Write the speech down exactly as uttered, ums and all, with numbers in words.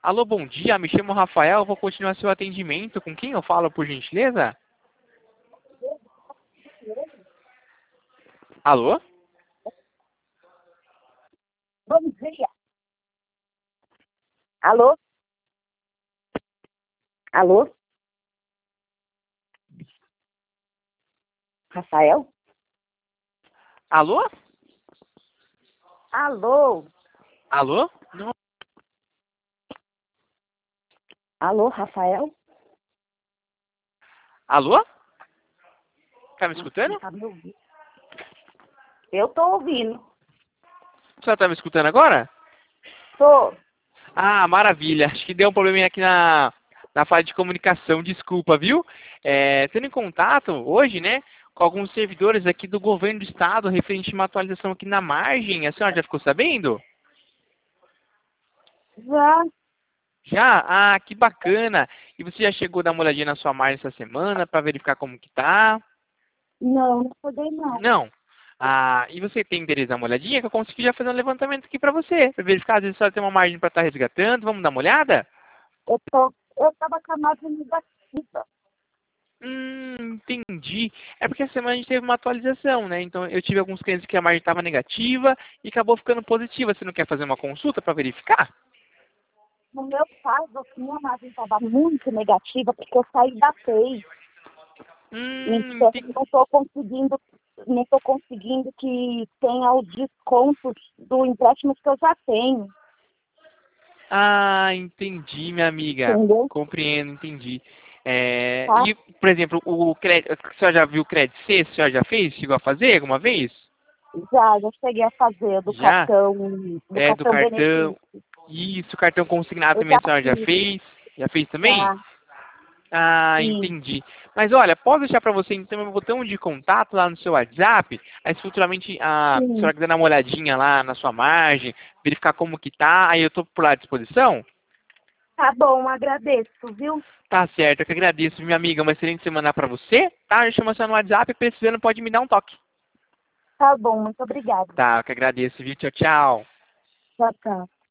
Alô, bom dia, me chamo Rafael, vou continuar seu atendimento. Com quem eu falo, por gentileza? Alô? Bom dia. Alô? Alô? Rafael? Alô? Alô? Alô? Não. Alô, Rafael? Alô? Tá me Nossa, escutando? não tá me ouvindo. Eu tô ouvindo. Você tá me escutando agora? Tô. Ah, maravilha. Acho que deu um probleminha aqui na, na fase de comunicação. Desculpa, viu? É, tendo em contato hoje, né, com alguns servidores aqui do governo do estado referente a uma atualização aqui na margem. A senhora já ficou sabendo? Já? Já? Ah, que bacana. E você já chegou a dar uma olhadinha na sua margem essa semana para verificar como que tá? Não, não poder não. Não. Ah, e você tem interesse em dar uma olhadinha? Que eu consegui já fazer um levantamento aqui para você. Para verificar, às vezes só tem uma margem para estar resgatando. Vamos dar uma olhada? Eu tô. Eu tava com a margem negativa. Hum, entendi. É porque essa semana a gente teve uma atualização, né? Então eu tive alguns clientes que a margem estava negativa e acabou ficando positiva. Você não quer fazer uma consulta para verificar? No meu caso, minha margem estava muito negativa porque eu saí da P E I. Hum, Então, entendi. não estou conseguindo, não tô conseguindo que tenha o desconto do empréstimo que eu já tenho. Ah, entendi, minha amiga. Entendeu? Compreendo, entendi. É, Tá? e, por exemplo, o crédito, a senhora já viu o crédito C? A senhora já fez? Chegou a fazer alguma vez? Já, já cheguei a fazer do Já? cartão, do É, do cartão cartão. benefício. Isso, cartão consignado Eu também já a senhora já fiz, fez? Já fez também? já Ah, fiz. entendi. Mas olha, posso deixar para você então meu botão de contato lá no seu WhatsApp? Aí se futuramente a Sim. senhora quiser dar uma olhadinha lá na sua margem, verificar como que tá, aí eu tô por lá à disposição? Tá bom, agradeço, viu? Tá certo, eu que agradeço, minha amiga. Uma excelente semana para você, tá? Eu chamo você no WhatsApp, precisando pode me dar um toque. Tá bom, muito obrigada. Tá, eu que agradeço, viu? Tchau, tchau. Tchau, tchau.